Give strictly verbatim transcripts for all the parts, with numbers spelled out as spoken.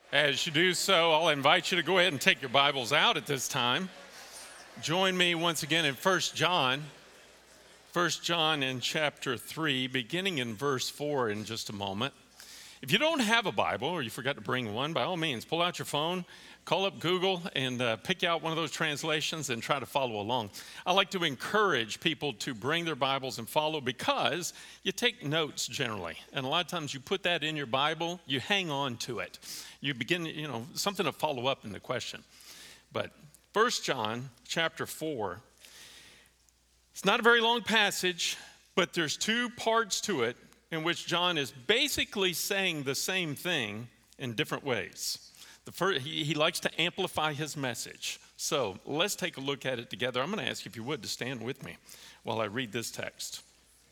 As you do so, I'll invite you to go ahead and take your Bibles out at this time. Join me once again in First John. First John in chapter three, beginning in verse four in just a moment. If you don't have a Bible or you forgot to bring one, by all means, pull out your phone, call up Google, and uh, pick out one of those translations and try to follow along. I like to encourage people to bring their Bibles and follow because you take notes generally. And a lot of times you put that in your Bible, you hang on to it. You begin, you know, something to follow up in the question. But First John chapter four, it's not a very long passage, but there's two parts to it in which John is basically saying the same thing in different ways. The first, he, he likes to amplify his message. So let's take a look at it together. I'm going to ask you, if you would, to stand with me while I read this text.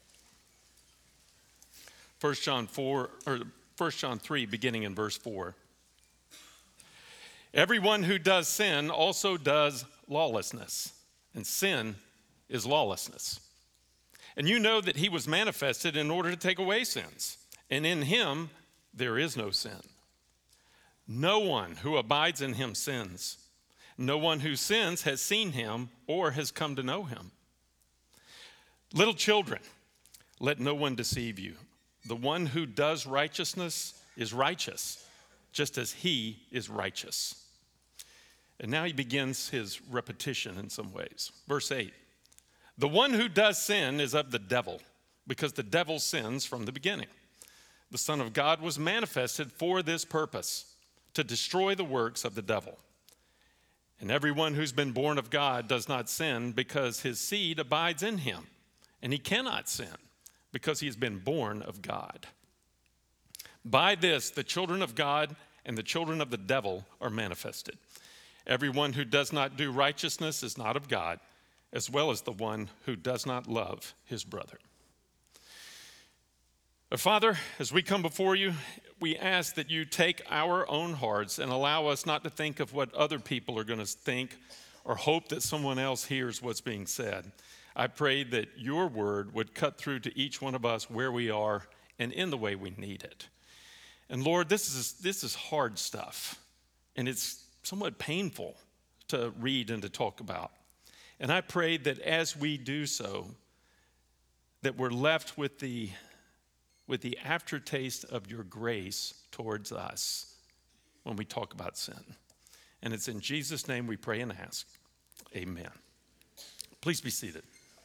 First John four, or First John three, beginning in verse four. Everyone who does sin also does lawlessness, and sin is lawlessness. And you know that he was manifested in order to take away sins, and in him there is no sin. No one who abides in him sins. No one who sins has seen him or has come to know him. Little children, let no one deceive you. The one who does righteousness is righteous, just as he is righteous. And now he begins his repetition in some ways. Verse eight. The one who does sin is of the devil, because the devil sins from the beginning. The Son of God was manifested for this purpose, to destroy the works of the devil. And everyone who's been born of God does not sin because his seed abides in him. And he cannot sin because he has been born of God. By this, the children of God and the children of the devil are manifested. Everyone who does not do righteousness is not of God, as well as the one who does not love his brother. But Father, as we come before you, we ask that you take our own hearts and allow us not to think of what other people are going to think or hope that someone else hears what's being said. I pray that your word would cut through to each one of us where we are and in the way we need it. And Lord, this is this is hard stuff, and it's somewhat painful to read and to talk about. And I pray that as we do so, that we're left with the, with the aftertaste of your grace towards us when we talk about sin. And it's in Jesus' name we pray and ask. Amen. Please be seated.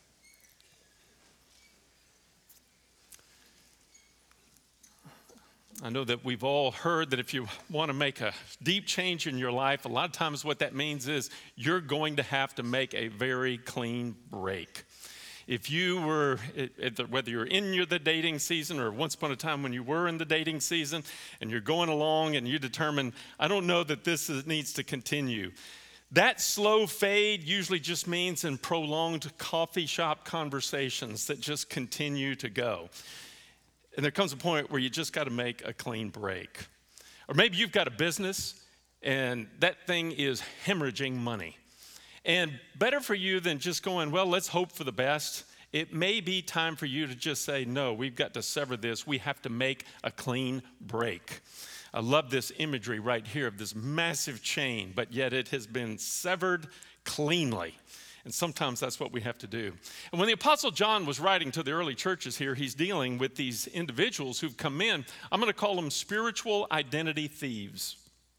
I know that we've all heard that if you want to make a deep change in your life, a lot of times what that means is you're going to have to make a very clean break. If you were, whether you're in your, the dating season or once upon a time when you were in the dating season and you're going along and you determine, I don't know that this is, needs to continue. That slow fade usually just means in prolonged coffee shop conversations that just continue to go. And there comes a point where you just got to make a clean break. Or maybe you've got a business and that thing is hemorrhaging money. And better for you than just going, well, let's hope for the best. It may be time for you to just say, no, we've got to sever this. We have to make a clean break. I love this imagery right here of this massive chain, but yet it has been severed cleanly. And sometimes that's what we have to do. And when the Apostle John was writing to the early churches here, he's dealing with these individuals who've come in. I'm going to call them spiritual identity thieves.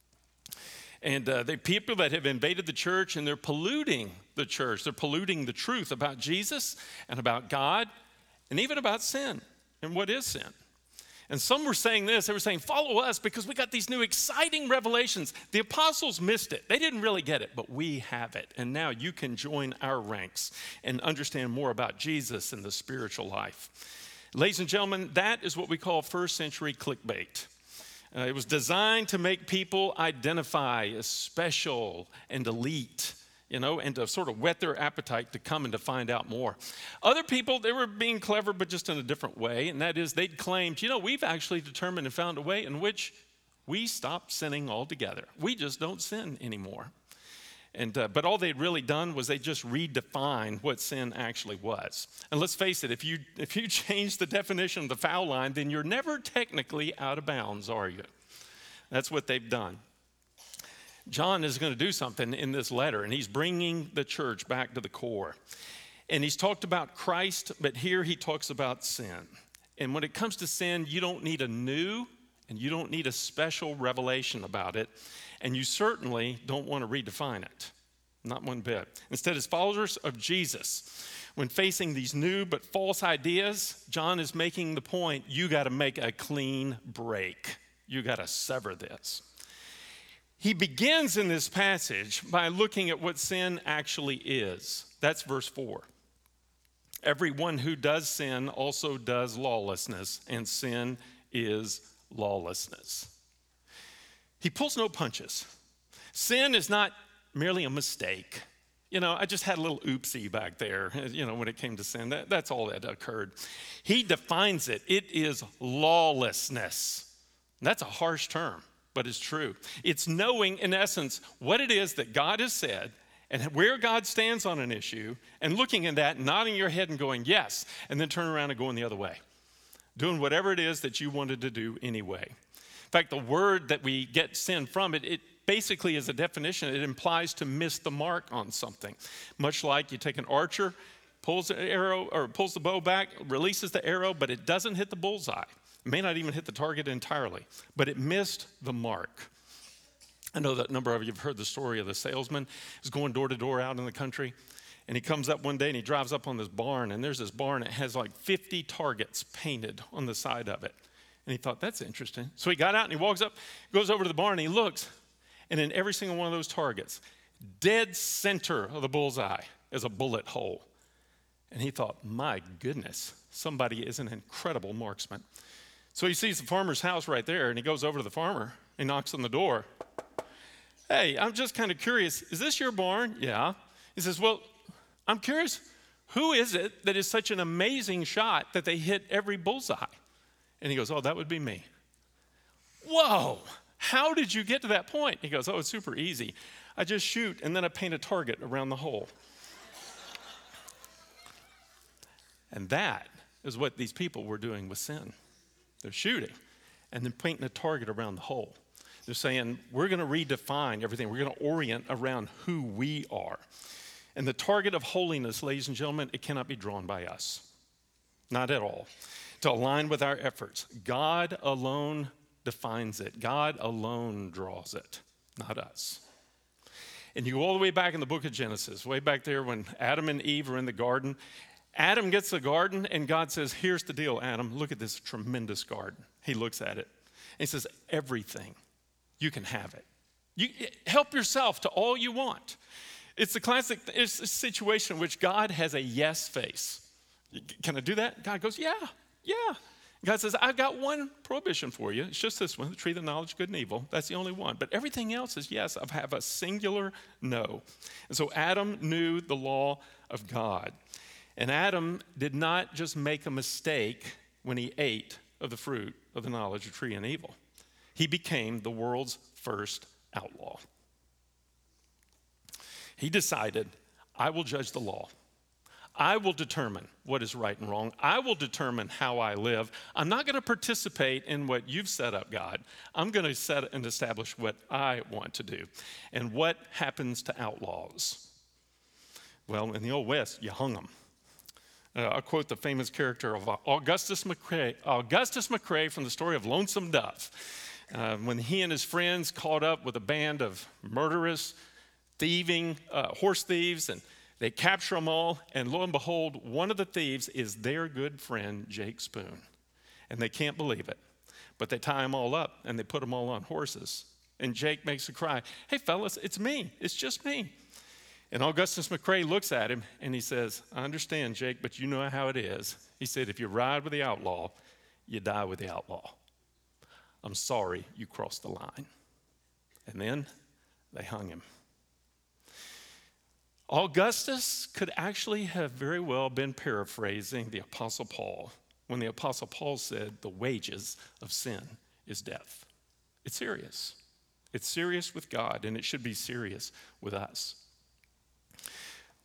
And uh, they're people that have invaded the church and they're polluting the church. They're polluting the truth about Jesus and about God and even about sin and what is sin. And some were saying this, they were saying, follow us because we got these new exciting revelations. The apostles missed it. They didn't really get it, but we have it. And now you can join our ranks and understand more about Jesus and the spiritual life. Ladies and gentlemen, that is what we call first century clickbait. Uh, it was designed to make people identify as special and elite, you know, and to sort of whet their appetite to come and to find out more. Other people, they were being clever, but just in a different way, and that is they'd claimed, you know, we've actually determined and found a way in which we stopped sinning altogether. We just don't sin anymore. And uh, but all they'd really done was they just redefined what sin actually was. And let's face it, if you if you change the definition of the foul line, then you're never technically out of bounds, are you? That's what they've done. John is going to do something in this letter, and he's bringing the church back to the core. And he's talked about Christ, but here he talks about sin. And when it comes to sin, you don't need a new and you don't need a special revelation about it. And you certainly don't want to redefine it. Not one bit. Instead, as followers of Jesus, when facing these new but false ideas, John is making the point, you got to make a clean break. You got to sever this. He begins in this passage by looking at what sin actually is. That's verse four. Everyone who does sin also does lawlessness, and sin is lawlessness. He pulls no punches. Sin is not merely a mistake. You know, I just had a little oopsie back there, you know, when it came to sin. That, that's all that occurred. He defines it. It is lawlessness. That's a harsh term, but it's true. It's knowing, in essence, what it is that God has said and where God stands on an issue and looking at that, nodding your head and going, yes, and then turning around and going the other way, doing whatever it is that you wanted to do anyway. In fact, the word that we get sin from, it, it basically is a definition. It implies to miss the mark on something. Much like you take an archer, pulls the arrow or pulls the bow back, releases the arrow, but it doesn't hit the bullseye. It may not even hit the target entirely, but it missed the mark. I know that a number of you have heard the story of the salesman who's going door to door out in the country. And he comes up one day and he drives up on this barn, and there's this barn that has like fifty targets painted on the side of it. And he thought, that's interesting. So he got out and he walks up, goes over to the barn, and he looks. And in every single one of those targets, dead center of the bullseye is a bullet hole. And he thought, my goodness, somebody is an incredible marksman. So he sees the farmer's house right there, and he goes over to the farmer. He knocks on the door. Hey, I'm just kind of curious. Is this your barn? Yeah. He says, well, I'm curious, who is it that is such an amazing shot that they hit every bullseye? And he goes, oh, that would be me. Whoa, how did you get to that point? He goes, oh, it's super easy. I just shoot, and then I paint a target around the hole. And that is what these people were doing with sin. They're shooting and then painting a target around the hole. They're saying, we're going to redefine everything. We're going to orient around who we are. And the target of holiness, ladies and gentlemen, it cannot be drawn by us. Not at all. To align with our efforts. God alone defines it. God alone draws it, not us. And you go all the way back in the book of Genesis, way back there when Adam and Eve are in the garden. Adam gets the garden, and God says, here's the deal, Adam. Look at this tremendous garden. He looks at it, and he says, everything, you can have it. You help yourself to all you want. It's the classic it's a situation in which God has a yes face. Can I do that? God goes, yeah, yeah. God says, I've got one prohibition for you. It's just this one, the tree of the knowledge of good and evil. That's the only one. But everything else is yes. I have a singular no. And so Adam knew the law of God. And Adam did not just make a mistake when he ate of the fruit of the knowledge of tree and evil. He became the world's first outlaw. He decided, I will judge the law. I will determine what is right and wrong. I will determine how I live. I'm not going to participate in what you've set up, God. I'm going to set and establish what I want to do. And what happens to outlaws? Well, in the Old West, you hung them. Uh, I'll quote the famous character of Augustus McCrae, Augustus McCrae from the story of Lonesome Dove. Uh, when he and his friends caught up with a band of murderous, thieving, uh, horse thieves, and they capture them all, and lo and behold, one of the thieves is their good friend, Jake Spoon. And they can't believe it. But they tie them all up, and they put them all on horses. And Jake makes a cry, hey, fellas, it's me. It's just me. And Augustus McCrae looks at him, and he says, I understand, Jake, but you know how it is. He said, if you ride with the outlaw, you die with the outlaw. I'm sorry you crossed the line. And then they hung him. Augustus could actually have very well been paraphrasing the Apostle Paul when the Apostle Paul said the wages of sin is death. It's serious. It's serious with God, and it should be serious with us.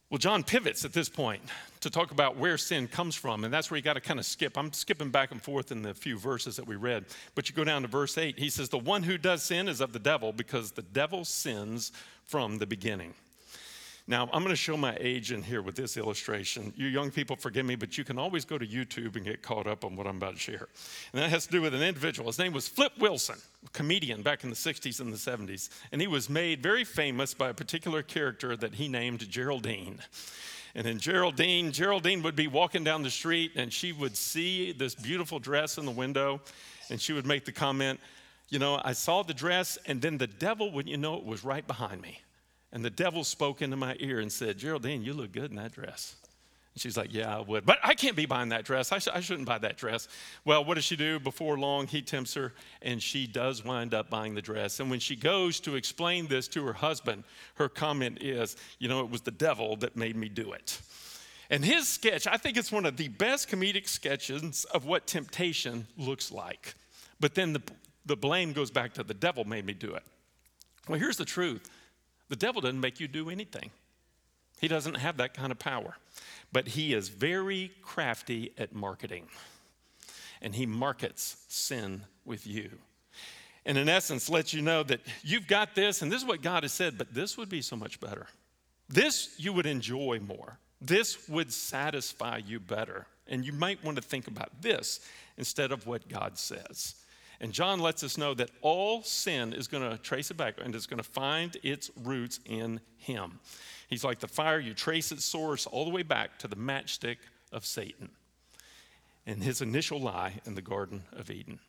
Well, John pivots at this point to talk about where sin comes from, and that's where you got to kind of skip. I'm skipping back and forth in the few verses that we read, but you go down to verse eight. He says, the one who does sin is of the devil, because the devil sins from the beginning. Now, I'm going to show my age in here with this illustration. You young people, forgive me, but you can always go to YouTube and get caught up on what I'm about to share. And that has to do with an individual. His name was Flip Wilson, a comedian back in the sixties and the seventies. And he was made very famous by a particular character that he named Geraldine. And in Geraldine, Geraldine would be walking down the street, and she would see this beautiful dress in the window, and she would make the comment, you know, I saw the dress, and then the devil, wouldn't you know, it was right behind me. And the devil spoke into my ear and said, Geraldine, you look good in that dress. And she's like, yeah, I would. But I can't be buying that dress. I, sh- I shouldn't buy that dress. Well, what does she do? Before long, he tempts her, and she does wind up buying the dress. And when she goes to explain this to her husband, her comment is, you know, it was the devil that made me do it. And his sketch, I think it's one of the best comedic sketches of what temptation looks like. But then the, the blame goes back to the devil made me do it. Well, here's the truth. The devil doesn't make you do anything. He doesn't have that kind of power. But he is very crafty at marketing. And he markets sin with you. And in essence, lets you know that you've got this, and this is what God has said, but this would be so much better. This you would enjoy more. This would satisfy you better. And you might want to think about this instead of what God says. And John lets us know that all sin is going to trace it back, and it's going to find its roots in him. He's like the fire. You trace its source all the way back to the matchstick of Satan and his initial lie in the Garden of Eden.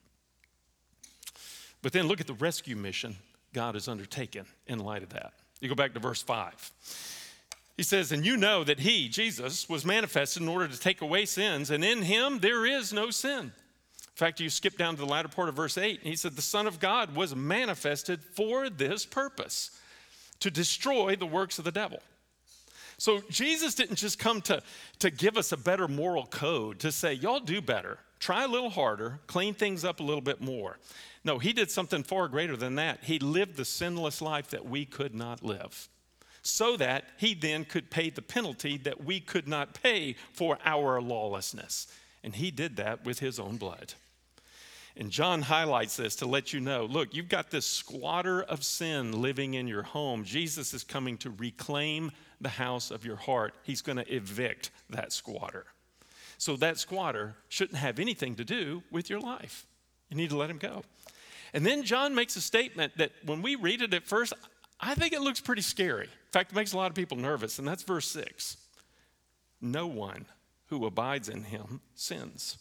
But then look at the rescue mission God has undertaken in light of that. You go back to verse five. He says, and you know that he, Jesus, was manifested in order to take away sins, and in him there is no sin. In fact, you skip down to the latter part of verse eight, and he said, the Son of God was manifested for this purpose, to destroy the works of the devil. So Jesus didn't just come to, to give us a better moral code, to say, y'all do better, try a little harder, clean things up a little bit more. No, he did something far greater than that. He lived the sinless life that we could not live, so that he then could pay the penalty that we could not pay for our lawlessness. And he did that with his own blood. And John highlights this to let you know, look, you've got this squatter of sin living in your home. Jesus is coming to reclaim the house of your heart. He's going to evict that squatter. So that squatter shouldn't have anything to do with your life. You need to let him go. And then John makes a statement that when we read it at first, I think it looks pretty scary. In fact, it makes a lot of people nervous, and that's verse six. No one who abides in him sins.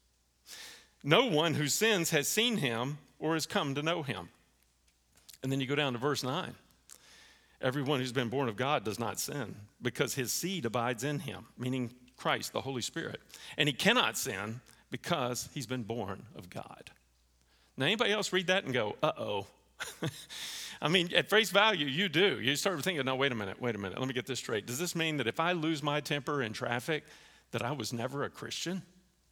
No one who sins has seen him or has come to know him. And then you go down to verse nine. Everyone who's been born of God does not sin, because his seed abides in him, meaning Christ, the Holy Spirit. And he cannot sin because he's been born of God. Now, anybody else read that and go, uh-oh. I mean, at face value, you do. You start thinking, no, wait a minute, wait a minute. Let me get this straight. Does this mean that if I lose my temper in traffic, that I was never a Christian?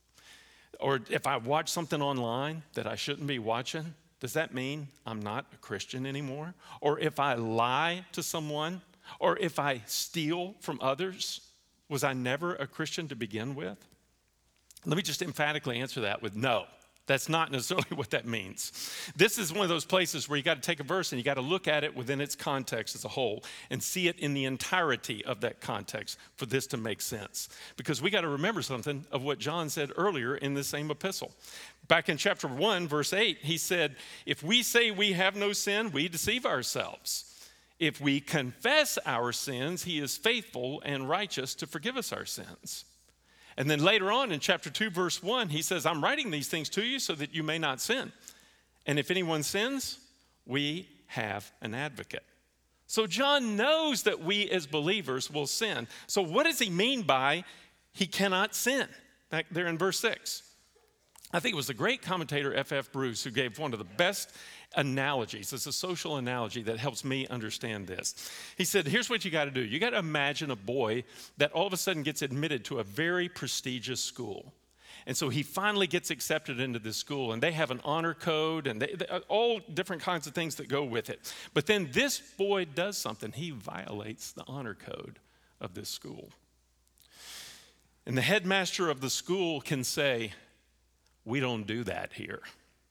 Or if I watch something online that I shouldn't be watching, does that mean I'm not a Christian anymore? Or if I lie to someone, or if I steal from others, was I never a Christian to begin with? Let me just emphatically answer that with no. That's not necessarily what that means. This is one of those places where you got to take a verse and you got to look at it within its context as a whole and see it in the entirety of that context for this to make sense. Because we got to remember something of what John said earlier in the same epistle. Back in chapter one, verse eight, he said, if we say we have no sin, we deceive ourselves. If we confess our sins, he is faithful and righteous to forgive us our sins. And then later on in chapter two, verse one, he says, I'm writing these things to you so that you may not sin. And if anyone sins, we have an advocate. So John knows that we as believers will sin. So what does he mean by he cannot sin? Back there in verse six. I think it was the great commentator F F Bruce who gave one of the best analogies. It's a social analogy that helps me understand this. He said, here's what you got to do. You got to imagine a boy that all of a sudden gets admitted to a very prestigious school. And so he finally gets accepted into this school, and they have an honor code and they, they, all different kinds of things that go with it. But then this boy does something. He violates the honor code of this school. And the headmaster of the school can say, we don't do that here.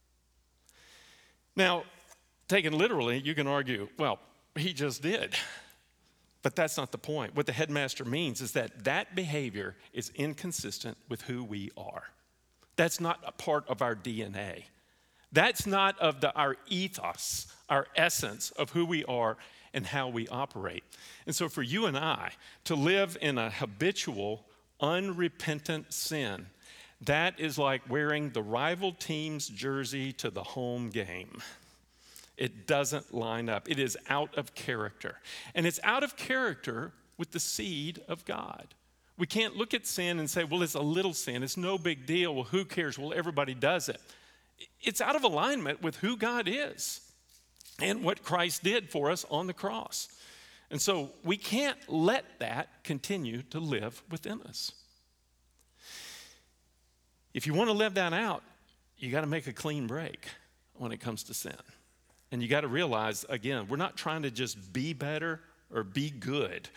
Now, taken literally, you can argue, well, he just did. But that's not the point. What the headmaster means is that that behavior is inconsistent with who we are. That's not a part of our D N A. That's not of the, our ethos, our essence of who we are and how we operate. And so for you and I to live in a habitual, unrepentant sin, that is like wearing the rival team's jersey to the home game. It doesn't line up. It is out of character. And it's out of character with the seed of God. We can't look at sin and say, well, it's a little sin. It's no big deal. Well, who cares? Well, everybody does it. It's out of alignment with who God is and what Christ did for us on the cross. And so we can't let that continue to live within us. If you want to live that out, you got to make a clean break when it comes to sin. And you got to realize, again, we're not trying to just be better or be good.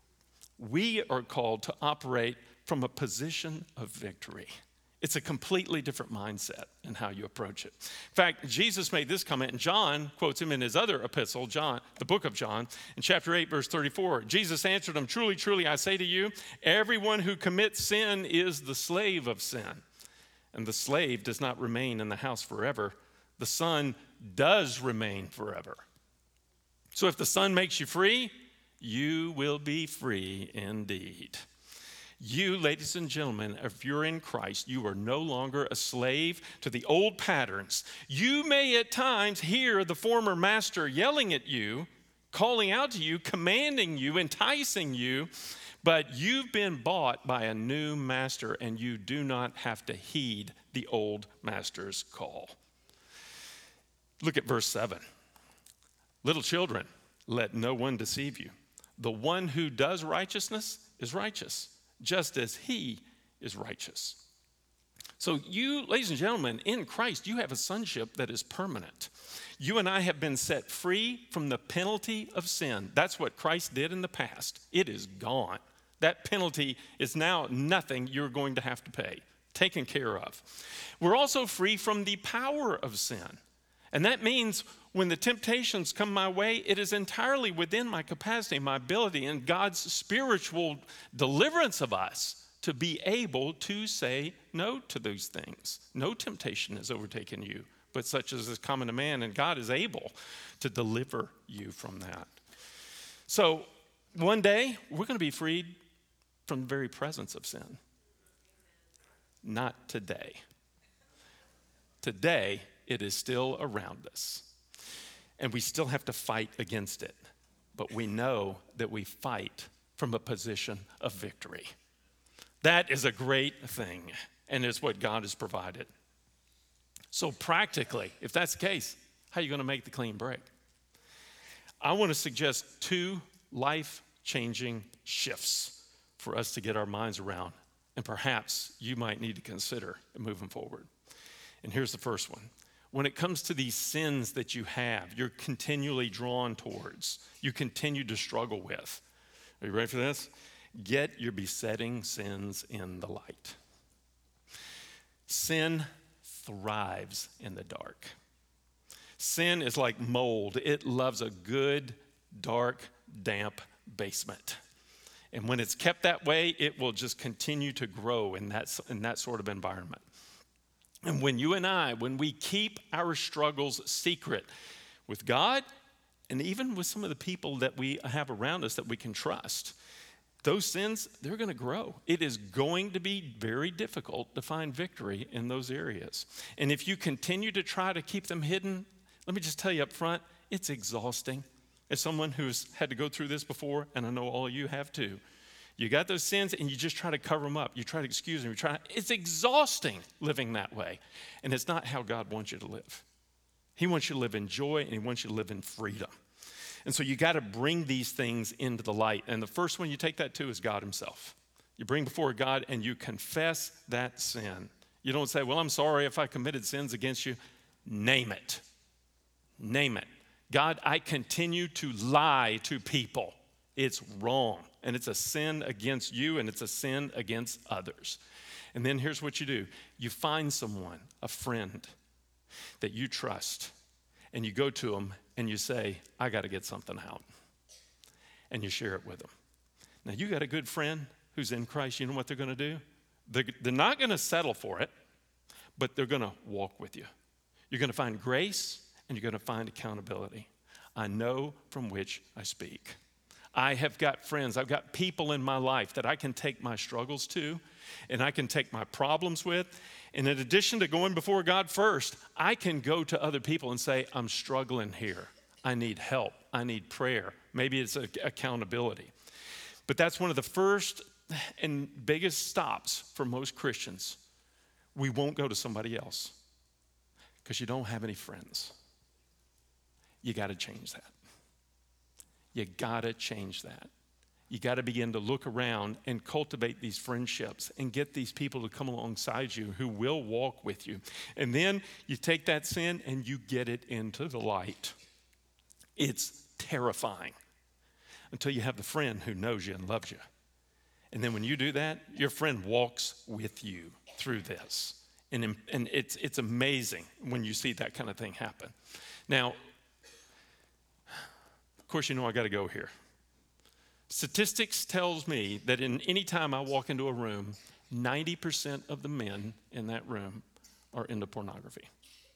We are called to operate from a position of victory. It's a completely different mindset in how you approach it. In fact, Jesus made this comment, and John quotes him in his other epistle, John, the book of John, in chapter eight, verse thirty-four. Jesus answered him, truly, truly, I say to you, everyone who commits sin is the slave of sin. And the slave does not remain in the house forever. The Son does remain forever. So if the Son makes you free, you will be free indeed. You, ladies and gentlemen, if you're in Christ, you are no longer a slave to the old patterns. You may at times hear the former master yelling at you, calling out to you, commanding you, enticing you, but you've been bought by a new master and you do not have to heed the old master's call. Look at verse seven. Little children, let no one deceive you. The one who does righteousness is righteous, just as he is righteous. So you, ladies and gentlemen, in Christ, you have a sonship that is permanent. You and I have been set free from the penalty of sin. That's what Christ did in the past. It is gone. That penalty is now nothing you're going to have to pay, taken care of. We're also free from the power of sin. And that means when the temptations come my way, it is entirely within my capacity, my ability, and God's spiritual deliverance of us to be able to say no to those things. No temptation has overtaken you, but such as is common to man, and God is able to deliver you from that. So one day, we're going to be freed from the very presence of sin. Not today. Today, it is still around us. And we still have to fight against it. But we know that we fight from a position of victory. That is a great thing, and it's what God has provided. So practically, if that's the case, how are you going to make the clean break? I want to suggest two life-changing shifts for us to get our minds around, and perhaps you might need to consider moving forward. And here's the first one. When it comes to these sins that you have, you're continually drawn towards, you continue to struggle with. Are you ready for this? Get your besetting sins in the light. Sin thrives in the dark. Sin is like mold. It loves a good, dark, damp basement. And when it's kept that way, it will just continue to grow in that, in that sort of environment. And when you and I, when we keep our struggles secret with God, and even with some of the people that we have around us that we can trust, those sins, they're going to grow. It is going to be very difficult to find victory in those areas. And if you continue to try to keep them hidden, let me just tell you up front, it's exhausting. As someone who's had to go through this before, and I know all of you have too, you got those sins and you just try to cover them up. You try to excuse them. You try. It's exhausting living that way. And it's not how God wants you to live. He wants you to live in joy and he wants you to live in freedom. And so you got to bring these things into the light. And the first one you take that to is God himself. You bring before God and you confess that sin. You don't say, well, I'm sorry if I committed sins against you. Name it. Name it. God, I continue to lie to people. It's wrong. and it's a sin against you, and it's a sin against others. And then here's what you do. You find someone, a friend that you trust, and you go to them and you say, I got to get something out. And you share it with them. Now, you got a good friend who's in Christ. You know what they're going to do? They're, they're not going to settle for it, but they're going to walk with you. You're going to find grace, and you're going to find accountability. I know from which I speak. I have got friends, I've got people in my life that I can take my struggles to, and I can take my problems with. And in addition to going before God first, I can go to other people and say, I'm struggling here. I need help. I need prayer. Maybe it's a, accountability. But that's one of the first and biggest stops for most Christians. We won't go to somebody else because you don't have any friends. You got to change that. You got to change that. You got to begin to look around and cultivate these friendships and get these people to come alongside you who will walk with you. And then you take that sin and you get it into the light. It's terrifying until you have the friend who knows you and loves you. And then when you do that, your friend walks with you through this. And, and it's, it's amazing when you see that kind of thing happen. Now, of course, you know I got to go here. Statistics tells me that in any time I walk into a room, ninety percent of the men in that room are into pornography.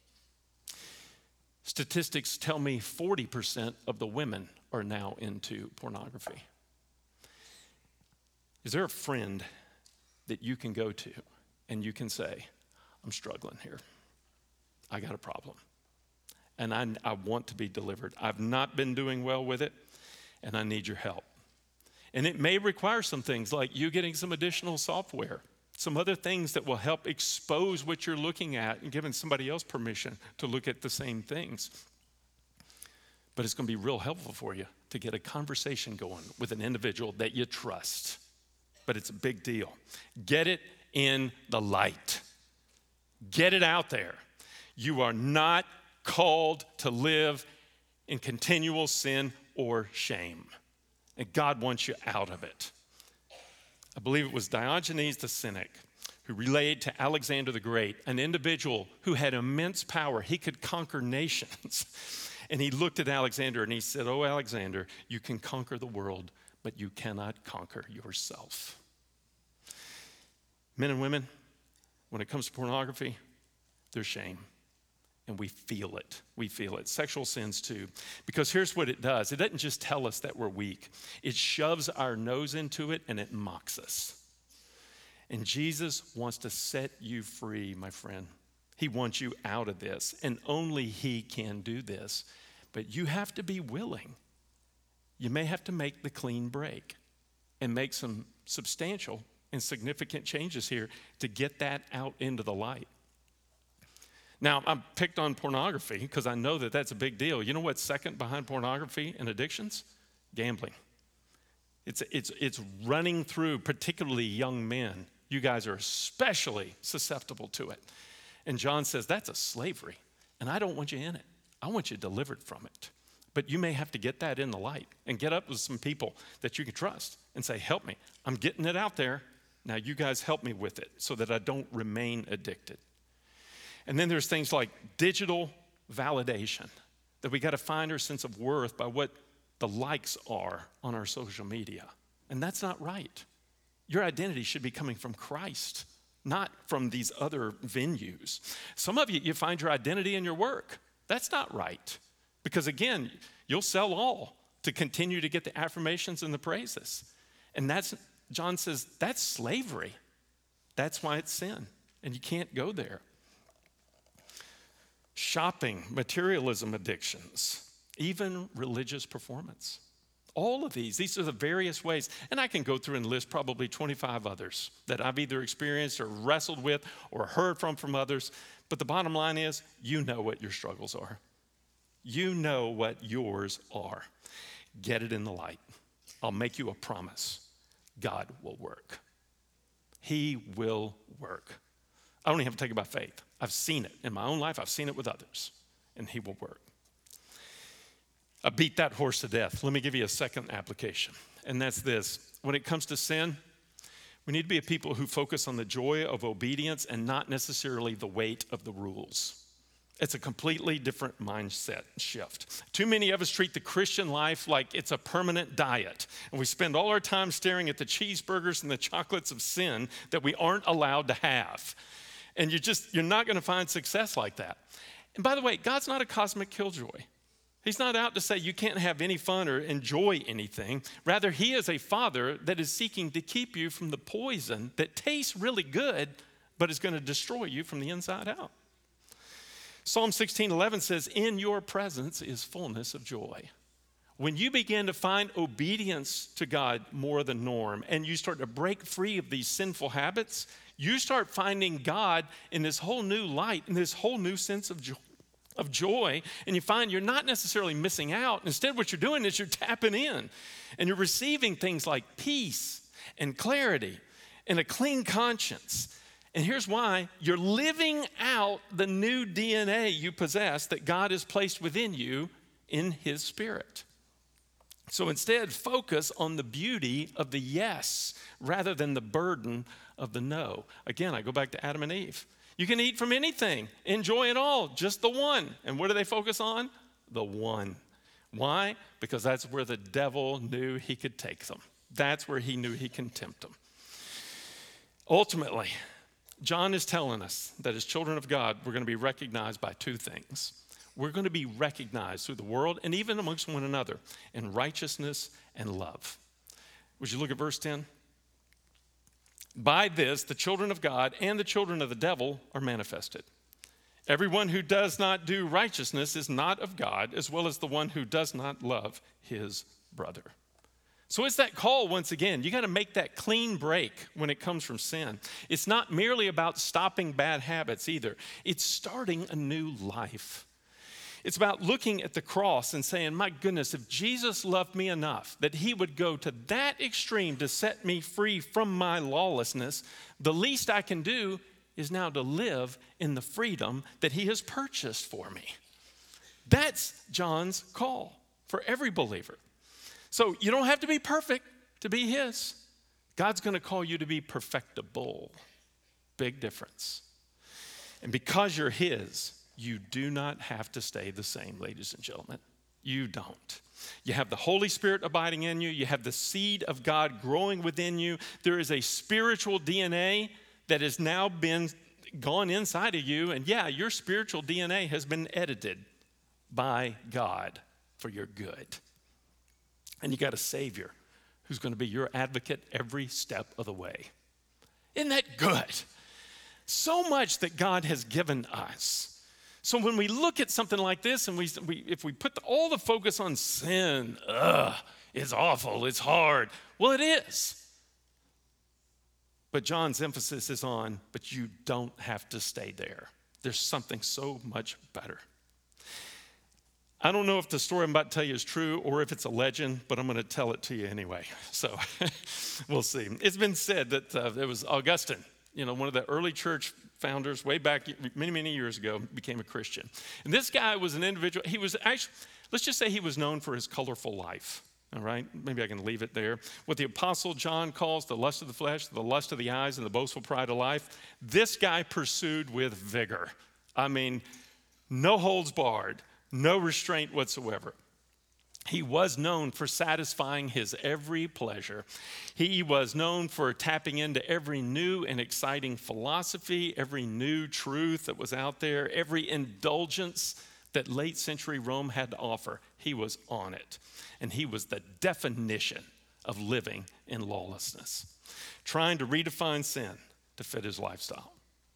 Statistics tell me forty percent of the women are now into pornography. Is there a friend that you can go to and you can say, I'm struggling here. I got a problem. And I, I want to be delivered. I've not been doing well with it, and I need your help. And it may require some things like you getting some additional software, some other things that will help expose what you're looking at and giving somebody else permission to look at the same things. But it's going to be real helpful for you to get a conversation going with an individual that you trust. But it's a big deal. Get it in the light. Get it out there. You are not called to live in continual sin or shame. And God wants you out of it. I believe it was Diogenes the Cynic who relayed to Alexander the Great, an individual who had immense power. He could conquer nations. And he looked at Alexander and he said, oh, Alexander, you can conquer the world, but you cannot conquer yourself. Men and women, when it comes to pornography, there's shame. And we feel it. We feel it. Sexual sins too. Because here's what it does. It doesn't just tell us that we're weak. It shoves our nose into it and it mocks us. And Jesus wants to set you free, my friend. He wants you out of this. And only He can do this. But you have to be willing. You may have to make the clean break and make some substantial and significant changes here to get that out into the light. Now, I'm picked on pornography because I know that that's a big deal. You know what's second behind pornography and addictions? Gambling. It's, it's, it's running through particularly young men. You guys are especially susceptible to it. And John says, that's a slavery, and I don't want you in it. I want you delivered from it. But you may have to get that in the light and get up with some people that you can trust and say, help me. I'm getting it out there. Now you guys help me with it so that I don't remain addicted. And then there's things like digital validation, that we got to find our sense of worth by what the likes are on our social media. And that's not right. Your identity should be coming from Christ, not from these other venues. Some of you, you find your identity in your work. That's not right. Because again, you'll sell all to continue to get the affirmations and the praises. And that's, John says, that's slavery. That's why it's sin. And you can't go there. Shopping, materialism addictions, even religious performance. All of these, these are the various ways. And I can go through and list probably twenty-five others that I've either experienced or wrestled with or heard from from others. But the bottom line is, you know what your struggles are. You know what yours are. Get it in the light. I'll make you a promise. God will work. He will work. I don't even have to take it by faith. I've seen it in my own life. I've seen it with others. And He will work. I beat that horse to death. Let me give you a second application. And that's this. when it comes to sin, we need to be a people who focus on the joy of obedience and not necessarily the weight of the rules. It's a completely different mindset shift. Too many of us treat the Christian life like it's a permanent diet, and we spend all our time staring at the cheeseburgers and the chocolates of sin that we aren't allowed to have. And you just, you're not going to find success like that. And by the way, God's not a cosmic killjoy. He's not out to say you can't have any fun or enjoy anything. Rather, he is a father that is seeking to keep you from the poison that tastes really good, but is going to destroy you from the inside out. Psalm sixteen eleven says, in your presence is fullness of joy. When you begin to find obedience to God more the norm, and you start to break free of these sinful habits, you start finding God in this whole new light, in this whole new sense of joy. of joy, and you find you're not necessarily missing out. Instead, what you're doing is you're tapping in, and you're receiving things like peace and clarity and a clean conscience. And here's why: you're living out the new D N A you possess that God has placed within you in his Spirit. So instead, focus on the beauty of the yes rather than the burden of the no. Again, I go back to Adam and Eve. You can eat from anything, enjoy it all, just the one. And what do they focus on? The one. Why? Because that's where the devil knew he could take them. That's where he knew he can tempt them. Ultimately, John is telling us that as children of God, we're going to be recognized by two things. We're going to be recognized through the world and even amongst one another in righteousness and love. Would you look at verse ten? By this, the children of God and the children of the devil are manifested. Everyone who does not do righteousness is not of God, as well as the one who does not love his brother. So it's that call once again. You got to make that clean break when it comes from sin. It's not merely about stopping bad habits either. It's starting a new life. It's about looking at the cross and saying, my goodness, if Jesus loved me enough that he would go to that extreme to set me free from my lawlessness, the least I can do is now to live in the freedom that he has purchased for me. That's John's call for every believer. So you don't have to be perfect to be his. God's going to call you to be perfectible. Big difference. And because you're his, you do not have to stay the same, ladies and gentlemen. You don't. You have the Holy Spirit abiding in you. You have the seed of God growing within you. There is a spiritual D N A that has now been gone inside of you. And yeah, your spiritual D N A has been edited by God for your good. And you got a Savior who's going to be your advocate every step of the way. Isn't that good? So much that God has given us. So when we look at something like this and we, we if we put the, all the focus on sin, ugh, it's awful, it's hard. Well, it is. But John's emphasis is on, but you don't have to stay there. There's something so much better. I don't know if the story I'm about to tell you is true or if it's a legend, but I'm going to tell it to you anyway. So we'll see. It's been said that uh, it was Augustine, you know, one of the early church founders way back many, many years ago, became a Christian. And this guy was an individual. He was actually, let's just say he was known for his colorful life. All right, maybe I can leave it there. What the Apostle John calls the lust of the flesh, the lust of the eyes, and the boastful pride of life, this guy pursued with vigor. I mean, no holds barred, no restraint whatsoever. He was known for satisfying his every pleasure. He was known for tapping into every new and exciting philosophy, every new truth that was out there, every indulgence that late century Rome had to offer. He was on it. And he was the definition of living in lawlessness, trying to redefine sin to fit his lifestyle.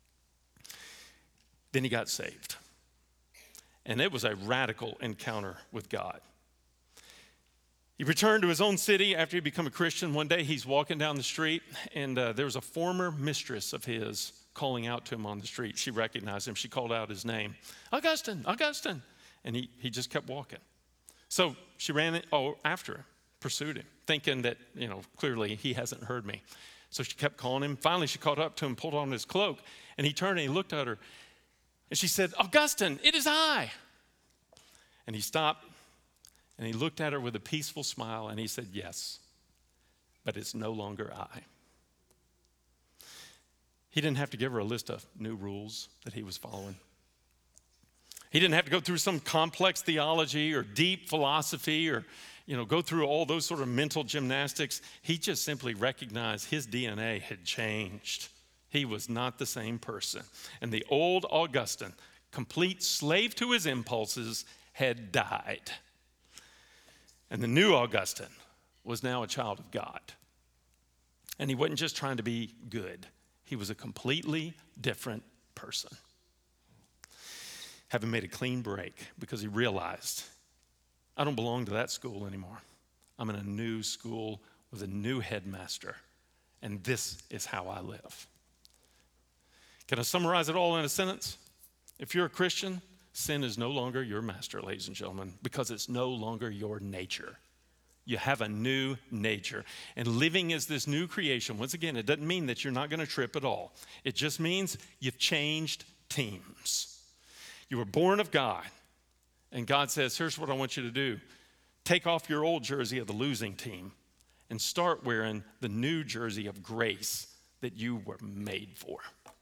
Then he got saved. And it was a radical encounter with God. He returned to his own city after he became a Christian. One day he's walking down the street, and uh, there was a former mistress of his calling out to him on the street. She recognized him. She called out his name, Augustine, Augustine. And he, he just kept walking. So she ran it, oh, after him, pursued him, thinking that, you know, clearly he hasn't heard me. So she kept calling him. Finally, she caught up to him, pulled on his cloak, and he turned and he looked at her. And she said, Augustine, it is I. And he stopped. And he looked at her with a peaceful smile and he said, yes, but it's no longer I. He didn't have to give her a list of new rules that he was following. He didn't have to go through some complex theology or deep philosophy or, you know, go through all those sort of mental gymnastics. He just simply recognized his D N A had changed. He was not the same person. And the old Augustine, complete slave to his impulses, had died. And the new Augustine was now a child of God. And he wasn't just trying to be good. He was a completely different person. Having made a clean break because he realized, I don't belong to that school anymore. I'm in a new school with a new headmaster, and this is how I live. Can I summarize it all in a sentence? If you're a Christian, sin is no longer your master, ladies and gentlemen, because it's no longer your nature. You have a new nature. And living as this new creation, once again, it doesn't mean that you're not going to trip at all. It just means you've changed teams. You were born of God, and God says, here's what I want you to do. Take off your old jersey of the losing team and start wearing the new jersey of grace that you were made for.